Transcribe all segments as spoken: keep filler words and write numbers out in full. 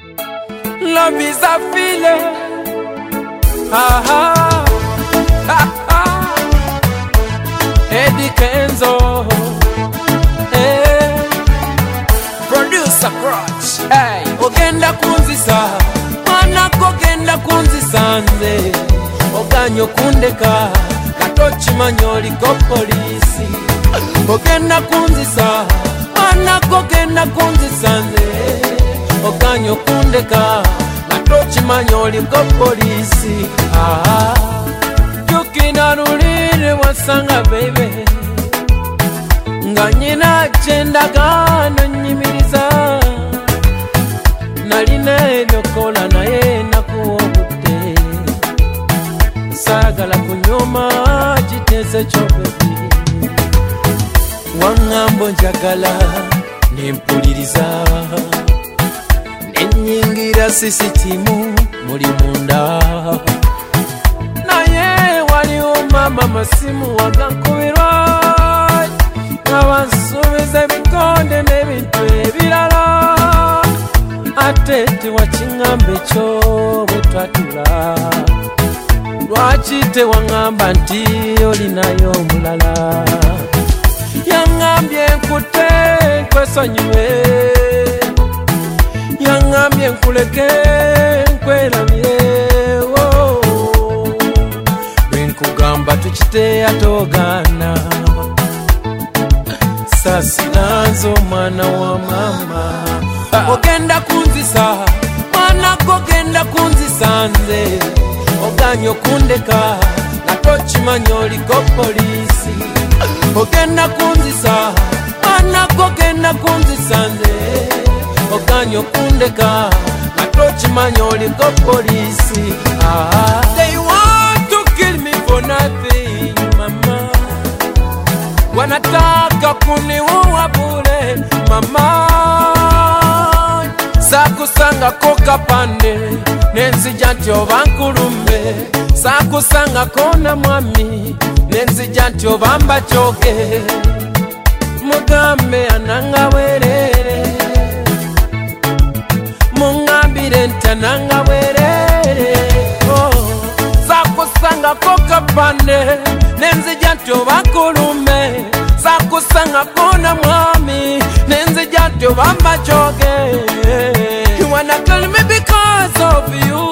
Love is a feeling. Ha ha ha ha. Eddie Kenzo, hey. Producer Crutch, hey. Ogenda kunzisa, mwana kogenda kunzisa nze. Oganyo kundeka, katochi manyoli ko polisi. Ogenda kunzisa, mwana kogenda kunzisa nze. Oganyo kundeka, katochi manyoli ko polisi. Ah, yukina nulire wasanga baby. Nganyina chendaga nanyimiriza. Naline nokola naye nakuobute. Sagala kunyoma jiteze chobebi. Wangambo njagala nempuliriza. Nenyingira sisitimu muli munda. Naye wali umama masimu wagankubirwa. Nabansubiza ebikonde n'ebintu ebirala. Ate tewakingamba ekyo bwe twatula. Lwaki tewangamba nti olinayo omulala. Yangambye nkute nkwesonyiwe. Yangambye nkuleke nkweramye. Bwe nkugamba tukite atogaana. Sasinanzo mwana wa mama. Ogenda kunzisa, mwana gogenda kunzisa nze. Oganyo kundeka, natochi manyoli ko polisi. Ogenda kunzisa, mwana gogenda kunzisa nze. Oganyo kundeka, natochi manyoli ko polisi. Ah, they want to kill me for nothing, mama. Wanataka kuniua bure, mama. Sakusanga koka pande, nenzija ntyo bankulumbe. Sakusanga kona mwami, nenzija ntyo bamba choke. Mugambe ananga werere, mungambire ntananga werere. Oh. Sakusanga koka pande, nenzija ntyo bankulumbe. Sakusanga kona mwami, nenzija ntyo bamba choke. You wanna kill me because of you.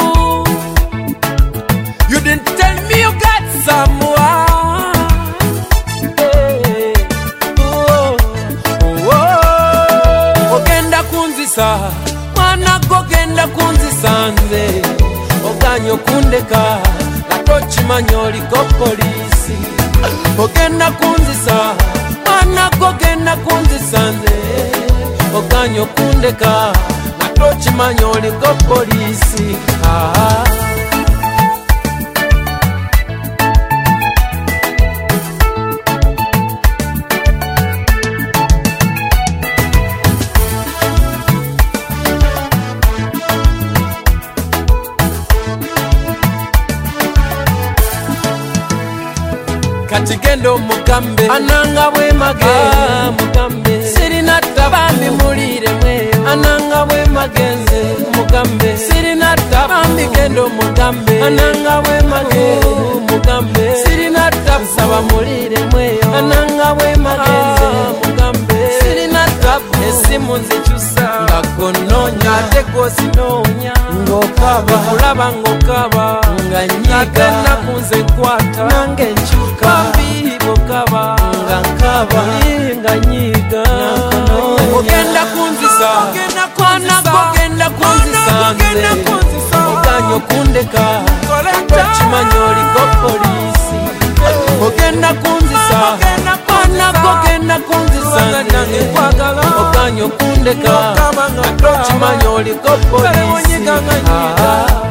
You didn't tell me you got someone. Hey, oh, oh, oh. Ogenda kunzisa, mwana gogenda kunzisa nze. Oganyo kundeka, natochi manyoli ko polisi. Ogenda kunzisa, mwana gogenda kunzisa nze. Oganyo kundeka, natochi manyoli ko polisi. Ah. Katigendo mugambe ananga bwe mage ah, mugambe sirina tabambi mulire mwe ananga bwe magenze mugambe sirina tabambi kendo mugambe ananga bwe mage oh, mugambe sirina tabsaba mulire mwe ananga bwe magenze ah, mugambe sirina tab esimu nzichusa ngakononya teko sinonya ngokaba kulaba ngokaba nganyiga nakunze kwata nange nchuka bokaba ngankaba nganyiga ogenda kunzisa ogenda kogenda kunzisa nze oganyo kundeka chimanyoli ko polisi ogenda kunzisa ogenda kogenda kunzisa nze oganyo kundeka chimanyoli ko polisi.